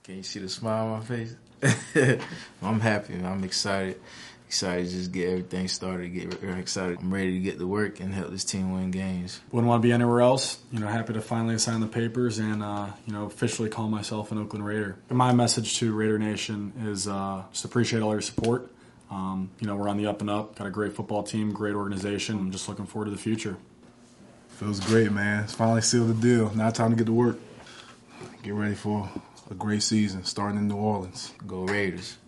Can you see the smile on my face? I'm happy, man. I'm excited. Excited to just get everything started, get excited. I'm ready to get to work and help this team win games. Wouldn't want to be anywhere else. Happy to finally sign the papers and, officially call myself an Oakland Raider. And my message to Raider Nation is just appreciate all your support. We're on the up and up. Got a great football team, great organization. I'm just looking forward to the future. Feels great, man. It's finally sealed the deal. Now time to get to work. Get ready for a great season starting in New Orleans. Go Raiders.